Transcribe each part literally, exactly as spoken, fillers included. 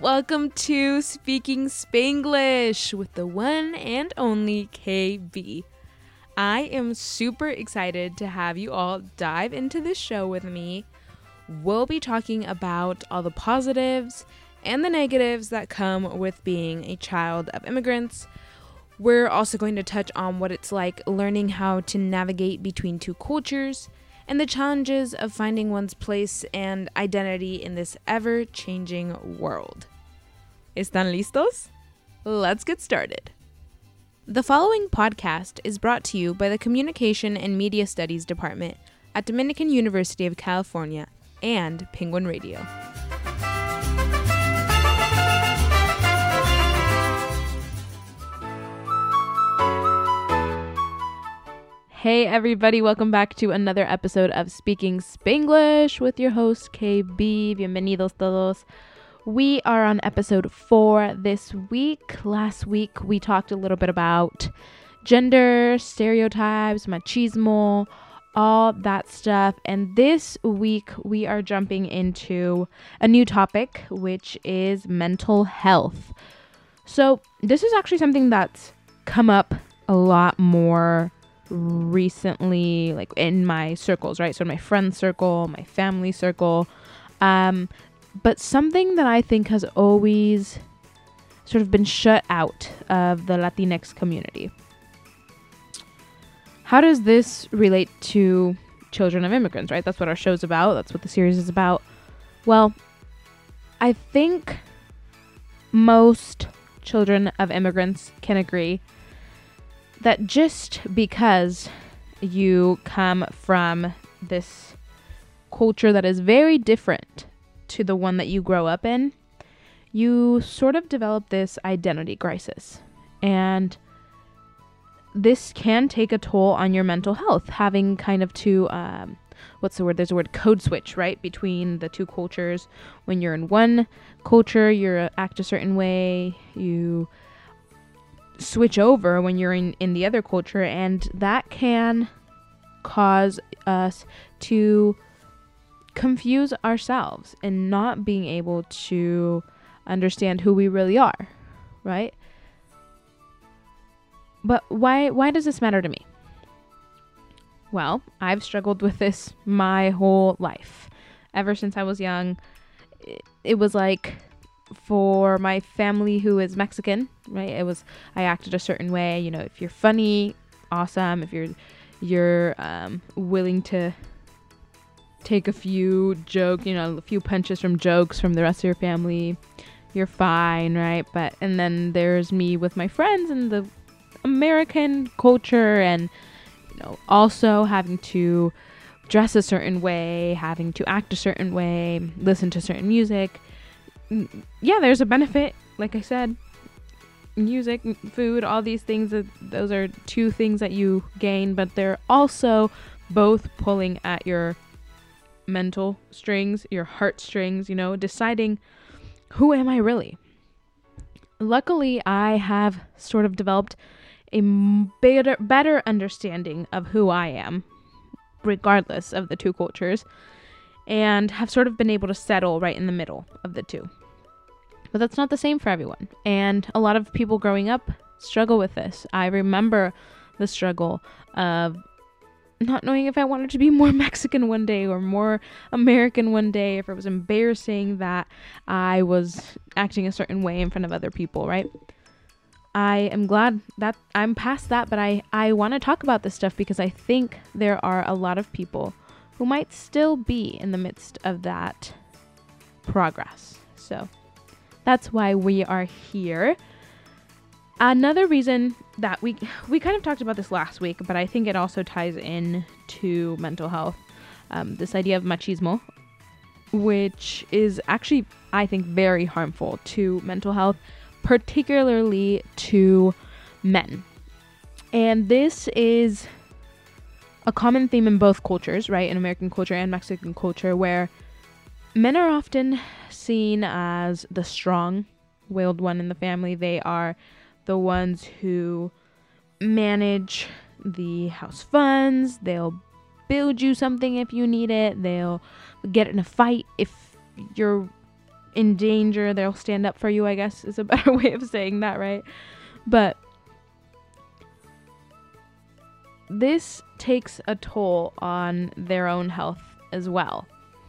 Welcome to Speaking Spanglish with the one and only K B. I am super excited to have you all dive into this show with me. We'll be talking about all the positives and the negatives that come with being a child of immigrants. We're also going to touch on what it's like learning how to navigate between two cultures and the challenges of finding one's place and identity in this ever-changing world. ¿Están listos? Let's get started. The following podcast is brought to you by the Communication and Media Studies Department at Dominican University of California and Penguin Radio. Hey everybody, welcome back to another episode of Speaking Spanglish with your host K B. Bienvenidos todos. We are on episode four this week. Last week we talked a little bit about gender, stereotypes, machismo, all that stuff. And this week we are jumping into a new topic, which is mental health. So this is actually something that's come up a lot more recently, like in my circles, right? So in my friend circle, my family circle, um, but something that I think has always sort of been shut out of the Latinx community. How does this relate to children of immigrants, right? That's what our show's about. That's what the series is about. Well, I think most children of immigrants can agree that just because you come from this culture that is very different to the one that you grow up in, you sort of develop this identity crisis. And this can take a toll on your mental health, having kind of to, um, what's the word? There's a word code switch, right? Between the two cultures. When you're in one culture, you act a certain way. You switch over when you're in, in the other culture, and that can cause us to confuse ourselves and not being able to understand who we really are, right? But why why does this matter to me? Well, I've struggled with this my whole life. Ever since I was young, it, it was like, for my family who is Mexican, right? It was, I acted a certain way. You know, if you're funny, awesome. If you're, you're um, willing to take a few joke, you know, a few punches from jokes from the rest of your family, you're fine, right? But, and then there's me with my friends and the American culture, and, you know, also having to dress a certain way, having to act a certain way, listen to certain music. Yeah, there's a benefit. Like I said, music, food, all these things, uh, those are two things that you gain, but they're also both pulling at your mental strings, your heartstrings, you know, deciding, who am I really? Luckily, I have sort of developed a better, better understanding of who I am, regardless of the two cultures, and have sort of been able to settle right in the middle of the two. But that's not the same for everyone. And a lot of people growing up struggle with this. I remember the struggle of not knowing if I wanted to be more Mexican one day or more American one day, if it was embarrassing that I was acting a certain way in front of other people, right? I am glad that I'm past that, but I, I want to talk about this stuff because I think there are a lot of people who might still be in the midst of that progress. So that's why we are here. Another reason that we we kind of talked about this last week, but I think it also ties in to mental health, um, this idea of machismo, which is actually, I think, very harmful to mental health, particularly to men. And this is a common theme in both cultures, right? In American culture and Mexican culture, where men are often seen as the strong-willed one in the family. They are the ones who manage the house funds. They'll build you something if you need it. They'll get in a fight if you're in danger, they'll stand up for you, I guess is a better way of saying that, right? But this takes a toll on their own health as well.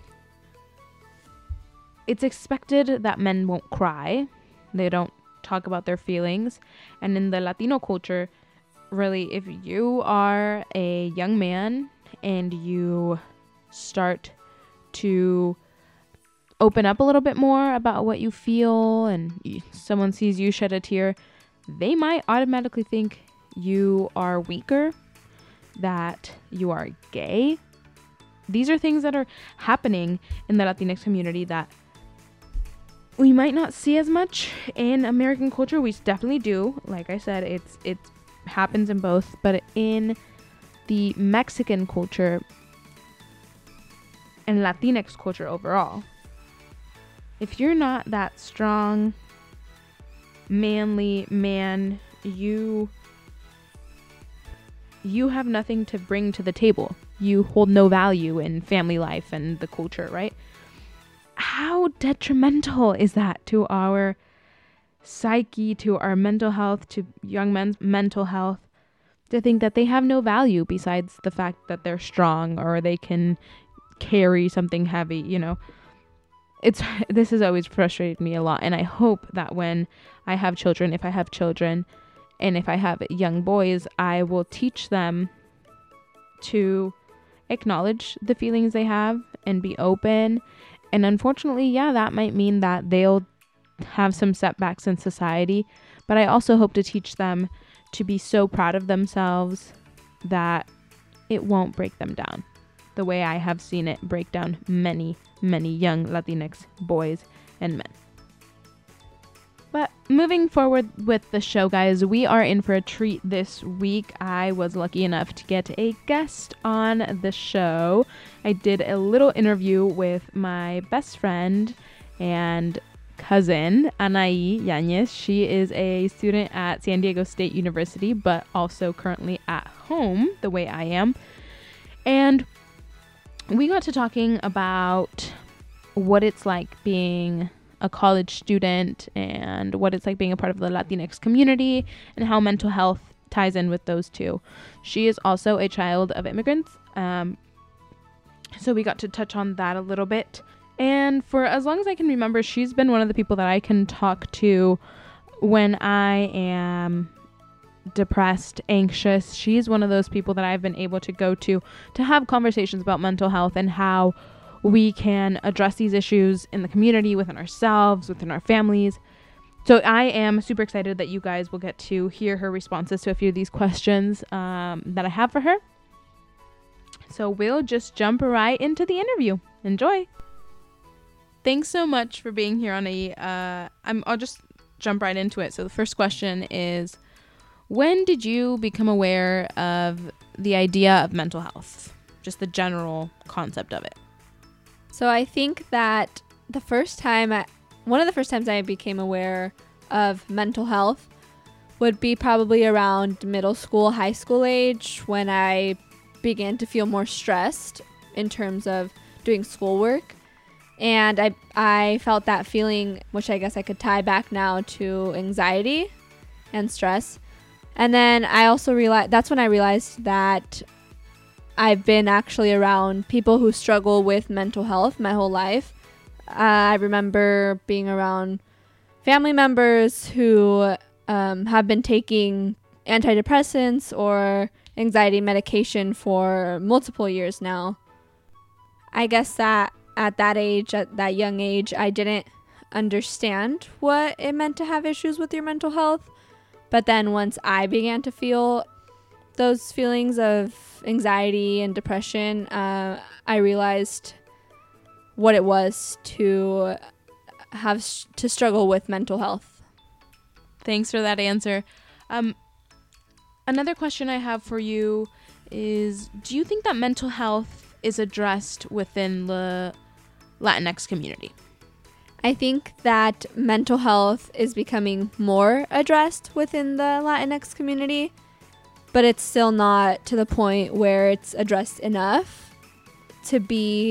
It's expected that men won't cry. They don't talk about their feelings. And in the Latino culture, really, if you are a young man and you start to open up a little bit more about what you feel and you, someone sees you shed a tear, they might automatically think you are weaker, that you are gay. These are things that are happening in the Latinx community that we might not see as much in American culture. We definitely do. Like I said, it's it happens in both. But in the Mexican culture and Latinx culture overall, if you're not that strong, manly man, you you have nothing to bring to the table. You hold no value in family life and the culture, right? How detrimental is that to our psyche, to our mental health, to young men's mental health, to think that they have no value besides the fact that they're strong or they can carry something heavy, you know? It's this has always frustrated me a lot, and I hope that when I have children, if I have children, and if I have young boys, I will teach them to acknowledge the feelings they have and be open. And unfortunately, yeah, that might mean that they'll have some setbacks in society, but I also hope to teach them to be so proud of themselves that it won't break them down the way I have seen it break down many, many young Latinx boys and men. But moving forward with the show, guys, we are in for a treat this week. I was lucky enough to get a guest on the show. I did a little interview with my best friend and cousin, Anaí Yanez. She is a student at San Diego State University, but also currently at home, the way I am. And we got to talking about what it's like being a college student and what it's like being a part of the Latinx community and how mental health ties in with those two. She is also a child of immigrants. Um, so we got to touch on that a little bit. And for as long as I can remember, she's been one of the people that I can talk to when I am depressed, anxious. She's one of those people that I've been able to go to to have conversations about mental health and how we can address these issues in the community, within ourselves, within our families. So I am super excited that you guys will get to hear her responses to a few of these questions um, that I have for her. So we'll just jump right into the interview. Enjoy. Thanks so much for being here, Anaí. Uh, I'm, I'll just jump right into it. So the first question is, when did you become aware of the idea of mental health? Just the general concept of it. So I think that the first time, I, one of the first times I became aware of mental health would be probably around middle school, high school age, when I began to feel more stressed in terms of doing schoolwork. And I, I felt that feeling, which I guess I could tie back now to anxiety and stress. And then I also realized, that's when I realized that I've been actually around people who struggle with mental health my whole life. Uh, I remember being around family members who um, have been taking antidepressants or anxiety medication for multiple years now. I guess that at that age, at that young age, I didn't understand what it meant to have issues with your mental health. But then once I began to feel those feelings of anxiety and depression, uh, I realized what it was to have sh- to struggle with mental health. Thanks for that answer. Um, another question I have for you is, do you think that mental health is addressed within the Latinx community? I think that mental health is becoming more addressed within the Latinx community, but it's still not to the point where it's addressed enough to be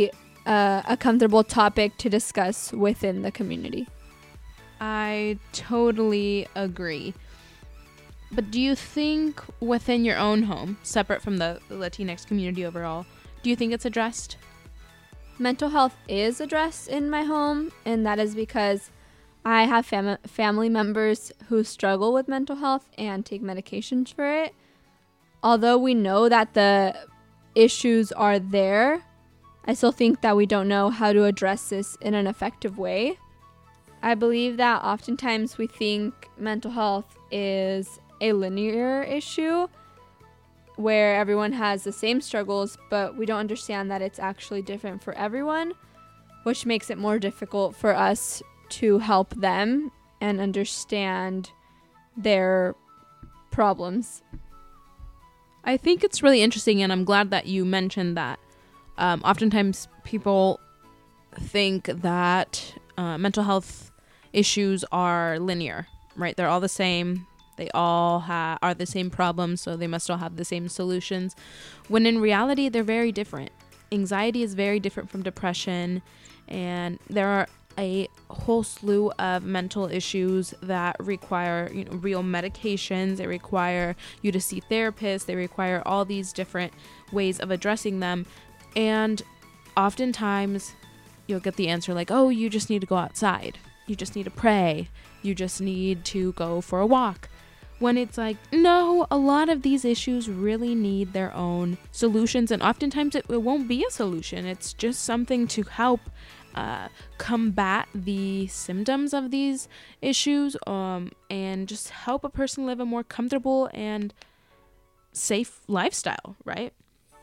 uh, a comfortable topic to discuss within the community. I totally agree. But do you think within your own home, separate from the Latinx community overall, do you think it's addressed? Mental health is addressed in my home, and that is because I have fam- family members who struggle with mental health and take medications for it. Although we know that the issues are there, I still think that we don't know how to address this in an effective way. I believe that oftentimes we think mental health is a linear issue where everyone has the same struggles, but we don't understand that it's actually different for everyone, which makes it more difficult for us to help them and understand their problems. I think it's really interesting, and I'm glad that you mentioned that. Um, oftentimes people think that uh, mental health issues are linear, right? They're all the same. They all ha- are the same problems, so they must all have the same solutions. When in reality, they're very different. Anxiety is very different from depression, and there are a whole slew of mental issues that require, you know, real medications. They require you to see therapists. They require all these different ways of addressing them. And oftentimes you'll get the answer like, oh, you just need to go outside. You just need to pray. You just need to go for a walk. When it's like, no, a lot of these issues really need their own solutions. And oftentimes it, it won't be a solution. It's just something to help uh, combat the symptoms of these issues um, and just help a person live a more comfortable and safe lifestyle, right?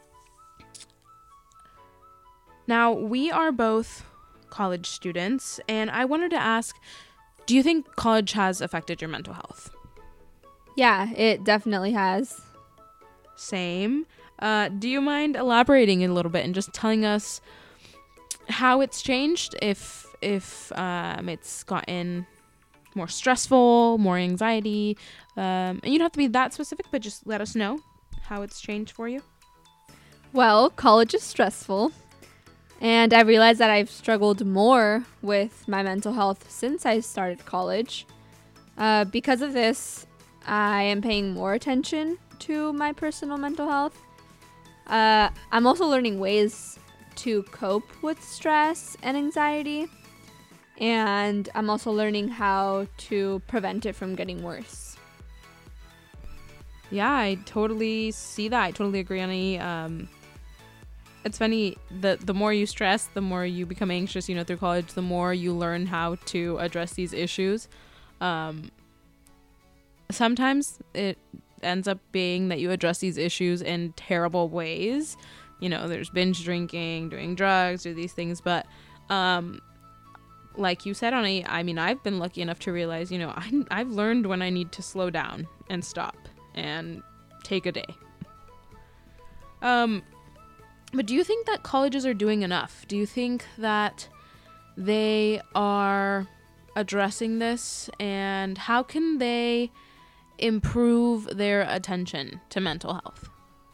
Now, we are both college students, and I wanted to ask, do you think college has affected your mental health? Yeah, it definitely has. Same. Uh, do you mind elaborating a little bit and just telling us how it's changed, if if um, it's gotten more stressful, more anxiety? Um, and you don't have to be that specific, but just let us know how it's changed for you. Well, college is stressful. And I realized that I've struggled more with my mental health since I started college. Uh, because of this, I am paying more attention to my personal mental health. Uh, I'm also learning ways to cope with stress and anxiety. And I'm also learning how to prevent it from getting worse. Yeah, I totally see that. I totally agree, Annie. Um, it's funny, the the more you stress, the more you become anxious, you know, through college, the more you learn how to address these issues. Um, sometimes it ends up being that you address these issues in terrible ways. You know, there's binge drinking, doing drugs, or these things. But um, like you said, Annie, I mean, I've been lucky enough to realize, you know, I, I've learned when I need to slow down and stop and take a day. Um, but do you think that colleges are doing enough? Do you think that they are addressing this, and how can they improve their attention to mental health?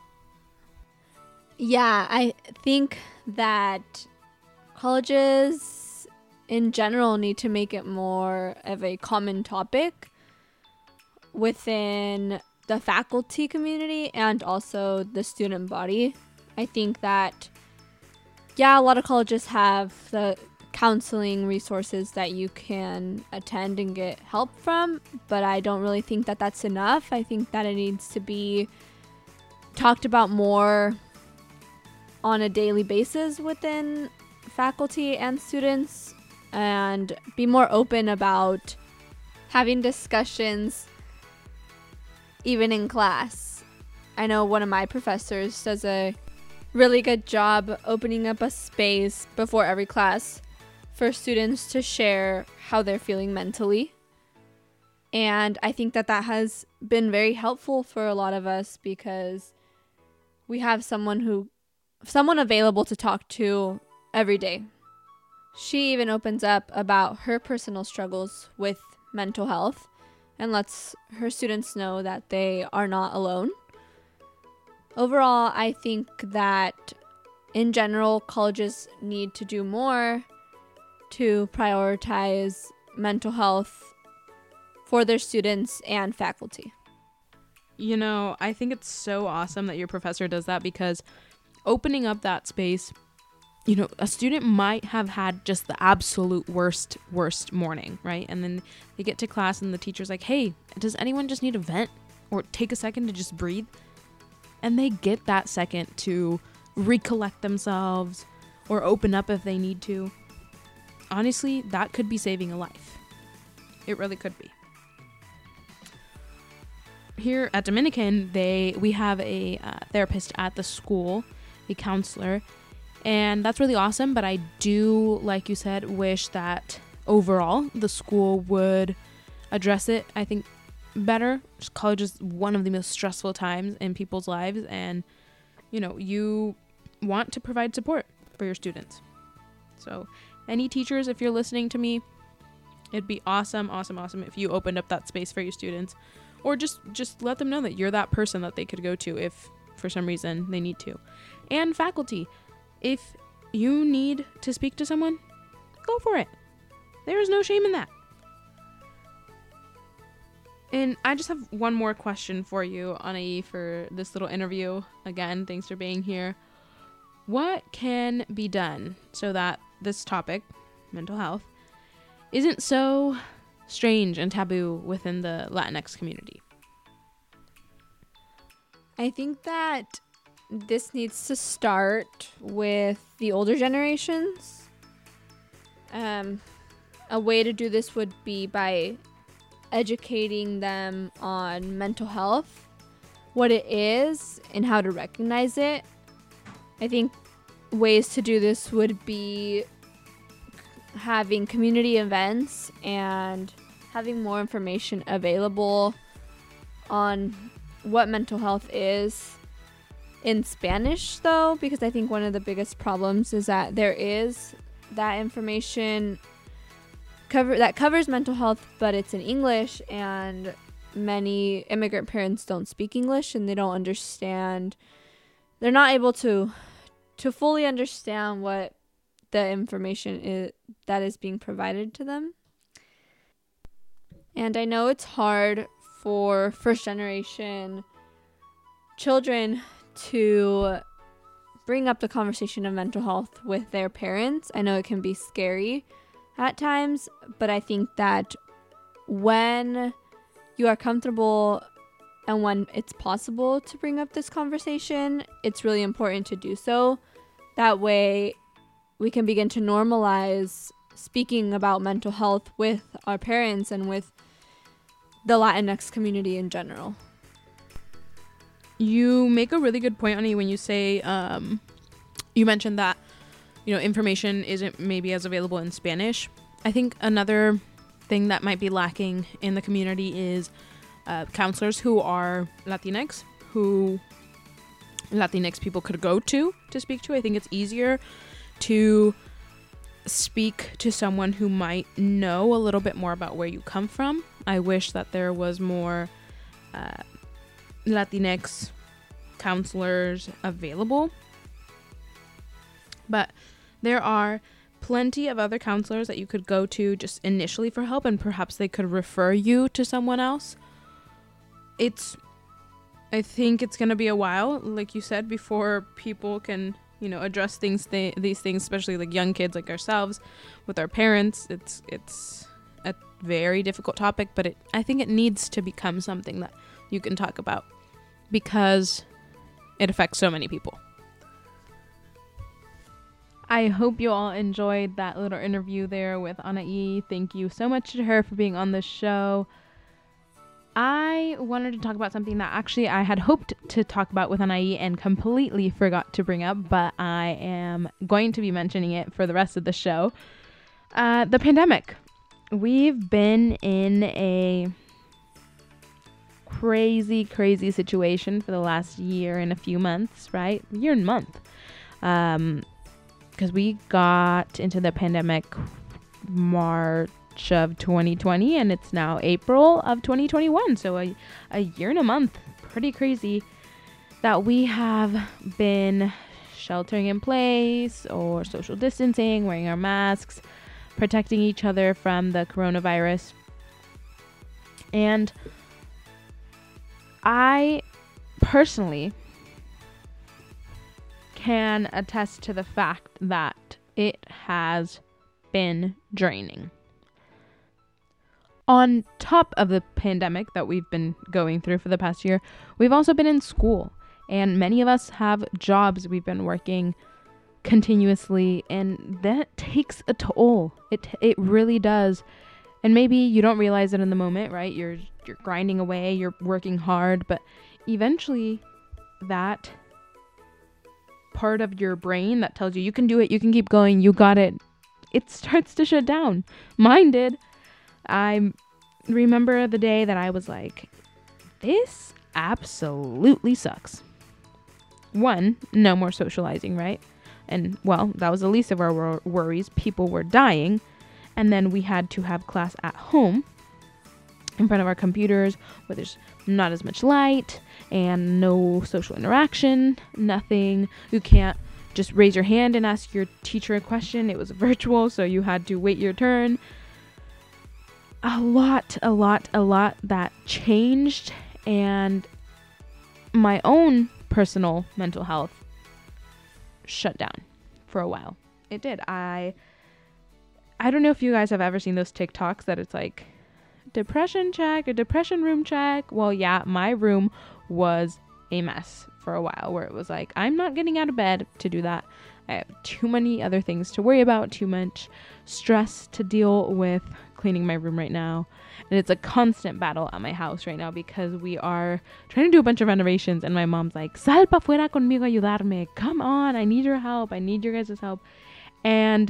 Yeah, I think that colleges in general need to make it more of a common topic within the faculty community and also the student body. I think that, yeah, a lot of colleges have the counseling resources that you can attend and get help from, but I don't really think that that's enough. I think that it needs to be talked about more on a daily basis within faculty and students, and be more open about having discussions even in class. I know one of my professors does a really good job opening up a space before every class for students to share how they're feeling mentally. And I think that that has been very helpful for a lot of us because we have someone who someone available to talk to every day. She even opens up about her personal struggles with mental health and lets her students know that they are not alone. Overall, I think that in general, colleges need to do more to prioritize mental health for their students and faculty. You know, I think it's so awesome that your professor does that, because opening up that space, you know, a student might have had just the absolute worst, worst morning, right? And then they get to class and the teacher's like, hey, does anyone just need a vent or take a second to just breathe? And they get that second to recollect themselves or open up if they need to. Honestly, that could be saving a life. It really could be. Here at Dominican, they we have a uh, therapist at the school, a counselor, and that's really awesome. But I do, like you said, wish that overall the school would address it, I think, better. College is one of the most stressful times in people's lives, and you know, you want to provide support for your students. So any teachers, if you're listening to me, it'd be awesome, awesome, awesome if you opened up that space for your students, or just just let them know that you're that person that they could go to if for some reason they need to. And faculty, if you need to speak to someone, go for it. There is no shame in that. And I just have one more question for you, Anaí, for this little interview. Again, thanks for being here. What can be done so that this topic, mental health, isn't so strange and taboo within the Latinx community? I think that this needs to start with the older generations. Um, a way to do this would be by educating them on mental health, what it is, and how to recognize it. I think ways to do this would be having community events and having more information available on what mental health is in Spanish, though, because I think one of the biggest problems is that there is that information cover that covers mental health, but it's in English, and many immigrant parents don't speak English and they don't understand. They're not able to to fully understand what the information is that is being provided to them. And I know it's hard for first generation children to bring up the conversation of mental health with their parents. I know it can be scary at times, but I think that when you are comfortable and when it's possible to bring up this conversation, it's really important to do so. That way we can begin to normalize speaking about mental health with our parents and with the Latinx community in general. You make a really good point, Anaí, when you say, um, you mentioned that, you know, information isn't maybe as available in Spanish. I think another thing that might be lacking in the community is uh, counselors who are Latinx, who Latinx people could go to to speak to. I think it's easier to speak to someone who might know a little bit more about where you come from. I wish that there was more uh, Latinx counselors available, but there are plenty of other counselors that you could go to just initially for help, and perhaps they could refer you to someone else. It's, I think it's going to be a while, like you said, before people can, you know, address things, th- these things, especially like young kids like ourselves with our parents. It's, it's a very difficult topic, but it, I think it needs to become something that you can talk about because it affects so many people. I hope you all enjoyed that little interview there with Anaí. Thank you so much to her for being on the show. I wanted to talk about something that actually I had hoped to talk about with Anaí and completely forgot to bring up, but I am going to be mentioning it for the rest of the show. Uh, the pandemic. We've been in a crazy, crazy situation for the last year and a few months, right? Year and month. Um, because we got into the pandemic March of twenty twenty, and it's now April of twenty twenty-one. So a, a year and a month. Pretty crazy that we have been sheltering in place or social distancing, wearing our masks, protecting each other from the coronavirus. And I personally can attest to the fact that it has been draining. On top of the pandemic that we've been going through for the past year, we've also been in school, and many of us have jobs. We've been working continuously, and that takes a toll. It it really does. And maybe you don't realize it in the moment, right? You're you're grinding away, you're working hard, but eventually that part of your brain that tells you you can do it, you can keep going, you got it, it starts to shut down. Mine did. I remember the day that I was like, this absolutely sucks. One, no more socializing, right? And, well, that was the least of our wor- worries. People were dying. And then we had to have class at home in front of our computers where there's not as much light and no social interaction, nothing. You can't just raise your hand and ask your teacher a question. It was virtual, so you had to wait your turn. A lot, a lot, a lot that changed, and my own personal mental health shut down for a while. It did. I I don't know if you guys have ever seen those TikToks that it's like depression check or depression room check. Well, yeah, my room was a mess for a while where it was like, I'm not getting out of bed to do that. I have too many other things to worry about, too much stress to deal with cleaning my room right now. And it's a constant battle at my house right now because we are trying to do a bunch of renovations, and my mom's like, sal pa fuera conmigo a ayudarme. Come on, I need your help. I need your guys' help. And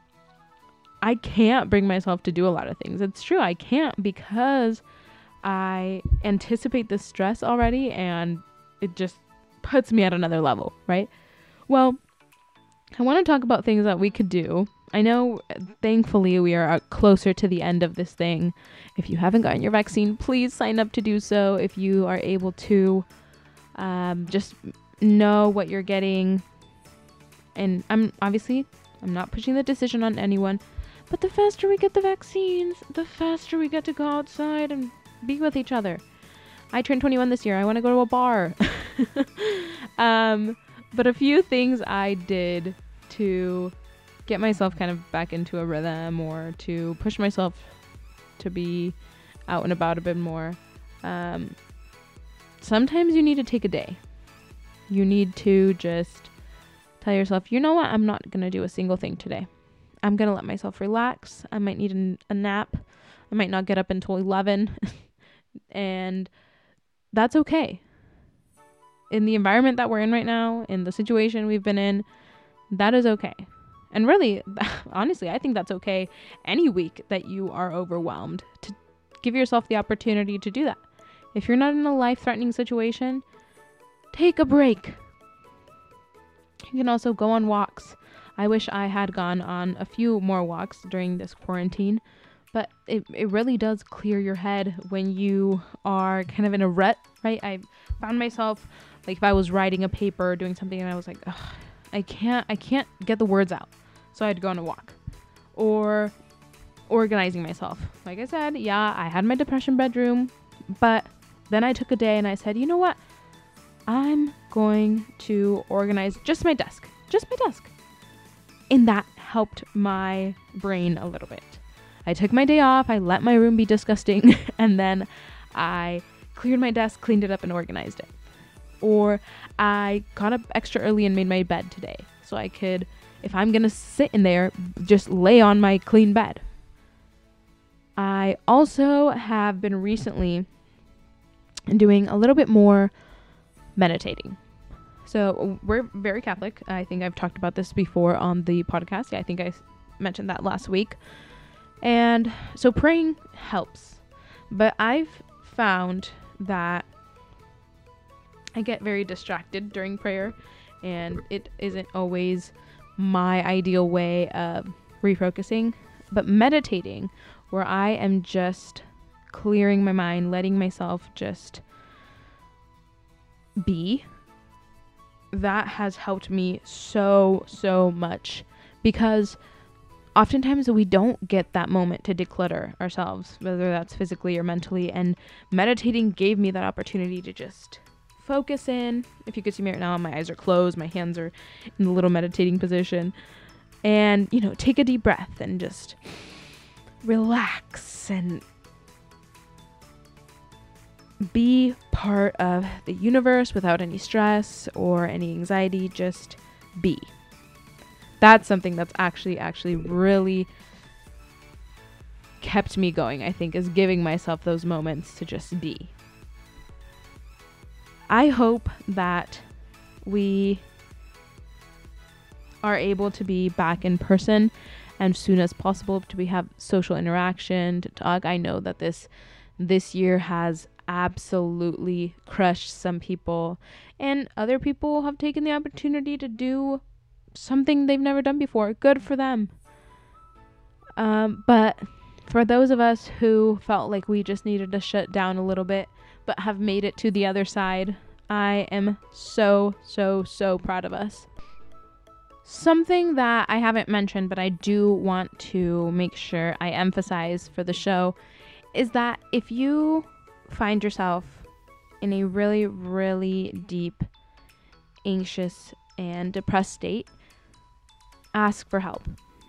I can't bring myself to do a lot of things. It's true, I can't, because I anticipate the stress already, and it just puts me at another level, right? Well, I want to talk about things that we could do. I know, thankfully, we are closer to the end of this thing. If you haven't gotten your vaccine, please sign up to do so. If you are able to, um, just know what you're getting. And I'm obviously, I'm not pushing the decision on anyone, but the faster we get the vaccines, the faster we get to go outside and be with each other. I turned twenty-one this year. I want to go to a bar. um, but a few things I did to get myself kind of back into a rhythm, or to push myself to be out and about a bit more. Um, sometimes you need to take a day. You need to just tell yourself, you know what? I'm not going to do a single thing today. I'm going to let myself relax. I might need a, a nap. I might not get up until eleven. And that's okay. In the environment that we're in right now, in the situation we've been in, that is okay. And really, honestly, I think that's okay any week that you are overwhelmed, to give yourself the opportunity to do that. If you're not in a life-threatening situation, take a break. You can also go on walks. I wish I had gone on a few more walks during this quarantine, but it, it really does clear your head when you are kind of in a rut, right? I found myself, like, if I was writing a paper or doing something and I was like, ugh, I can't, I can't get the words out. So I'd go on a walk. Or organizing myself. Like I said, yeah, I had my depression bedroom, but then I took a day and I said, you know what? I'm going to organize just my desk. Just my desk. And that helped my brain a little bit. I took my day off, I let my room be disgusting, and then I cleared my desk, cleaned it up, and organized it. Or I got up extra early and made my bed today, so I could, if I'm gonna sit in there, just lay on my clean bed. I also have been recently doing a little bit more meditating. So we're very Catholic. I think I've talked about this before on the podcast. Yeah, I think I mentioned that last week. And so praying helps. But I've found that I get very distracted during prayer, and it isn't always my ideal way of refocusing. But meditating, where I am just clearing my mind, letting myself just be, that has helped me so, so much, because oftentimes we don't get that moment to declutter ourselves, whether that's physically or mentally, and meditating gave me that opportunity to just focus in. If you could see me right now, my eyes are closed, my hands are in the little meditating position, and, you know, take a deep breath and just relax and be part of the universe without any stress or any anxiety. Just be. That's something that's actually actually really kept me going, I think, is giving myself those moments to just be. I hope that we are able to be back in person as soon as possible, to we have social interaction, to talk. I know that this this year has absolutely crushed some people, and other people have taken the opportunity to do something they've never done before. Good for them. Um, but for those of us who felt like we just needed to shut down a little bit, but have made it to the other side, I am so, so, so proud of us. Something that I haven't mentioned, but I do want to make sure I emphasize for the show, is that if you find yourself in a really, really deep, anxious, and depressed state, ask for help.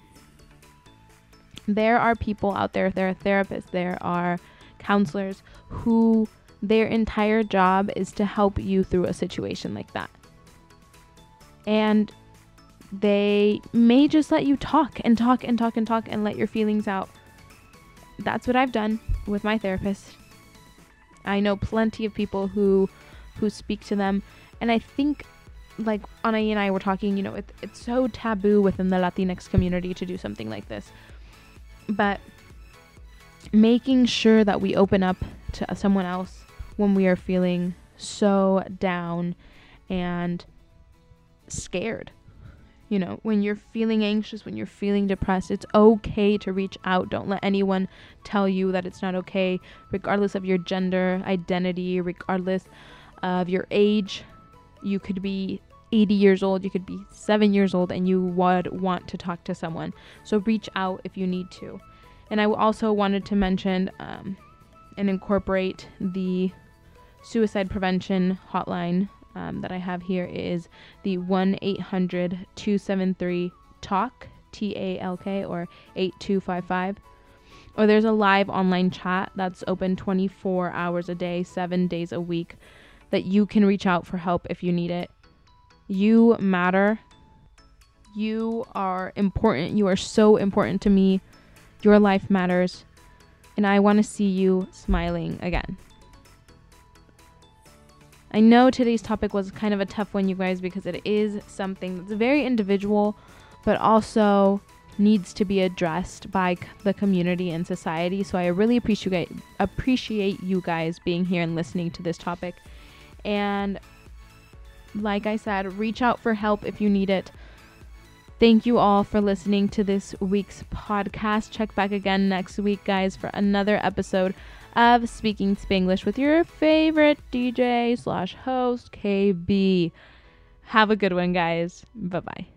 There are people out there, there are therapists, there are counselors who their entire job is to help you through a situation like that. And they may just let you talk and talk and talk and talk and let your feelings out. That's what I've done with my therapist. I know plenty of people who who speak to them, and I think, like Anaí and I were talking, you know, it, it's so taboo within the Latinx community to do something like this. But making sure that we open up to someone else when we are feeling so down and scared. You know, when you're feeling anxious, when you're feeling depressed, it's okay to reach out. Don't let anyone tell you that it's not okay, regardless of your gender identity, regardless of your age. You could be eighty years old, you could be seven years old, and you would want to talk to someone. So reach out if you need to. And I also wanted to mention um, and incorporate the suicide prevention hotline um, that I have here is the one eight hundred two seven three talk, T A L K, or eight two five five. Or there's a live online chat that's open twenty-four hours a day, seven days a week, that you can reach out for help if you need it. You matter. You are important. You are so important to me. Your life matters. And I want to see you smiling again. I know today's topic was kind of a tough one, you guys, because it is something that's very individual, but also needs to be addressed by the community and society. So I really appreciate appreciate you guys being here and listening to this topic. And like I said, reach out for help if you need it. Thank you all for listening to this week's podcast. Check back again next week, guys, for another episode of Speaking Spanglish with your favorite D J slash host, K B. Have a good one, guys. Bye-bye.